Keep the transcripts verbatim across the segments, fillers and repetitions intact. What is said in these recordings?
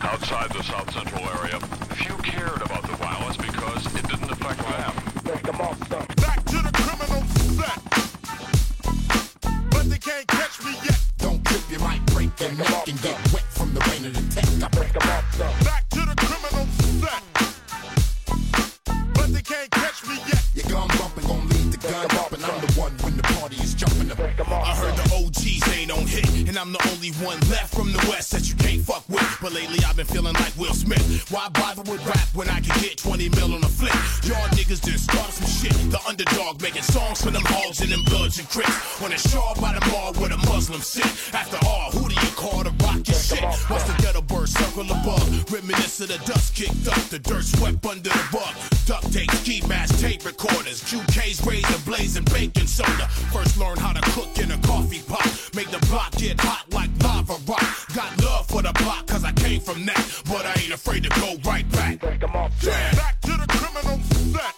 outside the South Central area, few cared about the violence because it didn't affect them. Break them off, son. Back to the criminal set. But they can't catch me yet. Don't trip, you might break your neck and get wet from the rain of the tech. I break them off, son. Back to the criminal set. But they can't catch me yet. Your gun bumping gon' lead the gun up, and I'm the one when the party is jumping up. I heard the O Gs ain't on hit, and I'm the only one left from the West that you can't fuck with. But lately I've been feeling like Will Smith. Why bother with rap when I can get twenty mil on a flip? Y'all niggas done started some shit. The underdog making songs for them hogs and them bloods and crips. On a shawl by the mall where the Muslims sit. After all, who do you call to rock your shit? Watch the ghetto bird circle above. Reminisce of the dust kicked up, the dirt swept under the rug. Duct tape, ski mask, tape recorders, Q K's razor blades and baking soda. First learn how to cook in a coffee pot. Make the block get hot like lava rock. Got love for the block cause I came from that, but I ain't afraid to go right back. Break them off, yeah. Back to the criminal set.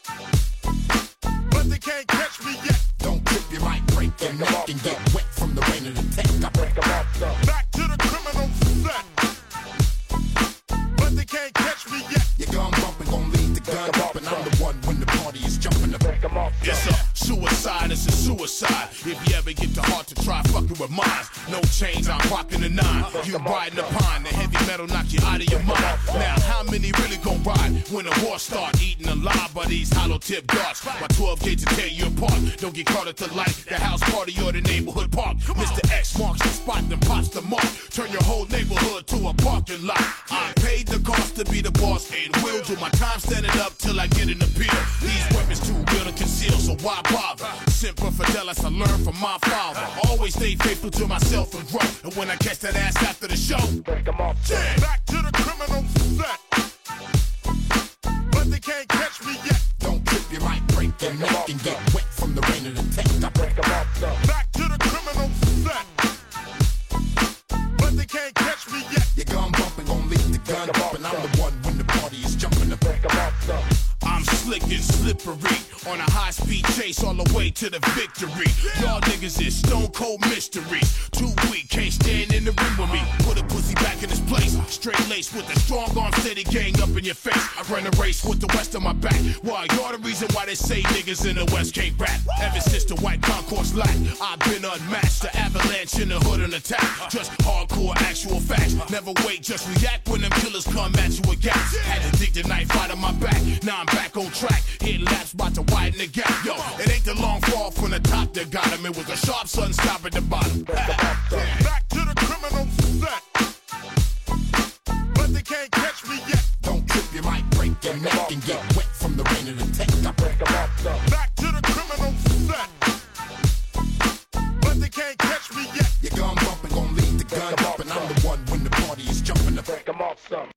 But they can't catch me yet. Don't trip, you might break your neck and get wet from the rain of the tech. I break them off, son. Back to the criminal set. But they can't catch me yet. Your gun bumping gon' lead the gun up, and I'm the one when the party is jumping up. Break them off, son. It's a suicide, it's a suicide. If you ever get the heart to try fucking with mine, no chains, I'm rocking the nine. You riding the pine, the heavy metal knock you out of your mind. Now, how many really gon' ride when the war start? Eating alive by these hollow tip darts. My twelve gauge to tear you apart. Don't get caught at the light, the house party or the neighborhood park. Mister X marks the spot, then pops the mark. Turn your whole neighborhood to a parking lot. I paid the cost to be the boss and will do my time standing up till I get an appeal. These weapons too real to conceal, so why bother? Semper Fidelis, I learned from my father. Always stay faithful to myself and grow. And when I catch that ass after the show, break them off, yeah. Back to the criminal set. But they can't catch me yet. Don't trip, you might break your neck and get wet from the rain of the tech. I break them off, son. Back to the criminal set. But they can't catch me yet. Your gun bumping gon' lead the gun up, and I'm the one when the party is jumping up. Break them off, son. I'm slick and slippery on a high-speed chase all the way to the victory. Y'all niggas is stone cold mysteries. Too weak, can't stand in the ring with me. Put a pussy back in his place. Straight lace with a strong arm steady gang up in your face. I run a race with the west on my back. Why, you're the reason why they say niggas in the west can't rap. Ever since the white concourse lack, I've been unmatched. The avalanche in the hood and attack. Just hardcore actual facts. Never wait, just react when them killers come at you with gas. Had to dig the knife out of my back. Now I'm back on track. Hit laps about to widen the gap. Yo, it ain't the long fall from the top that got him. It was a sharp sun stop at the bottom. Back to the criminal set. But they can't catch me yet. Don't trip, you might break your neck and get wet from the rain of the tech. I break them off, son. Back to the criminal set. But they can't catch me yet. Your gun bumping gon' lead the gun up, and I'm the one when the party is jumping up. Break them off, son.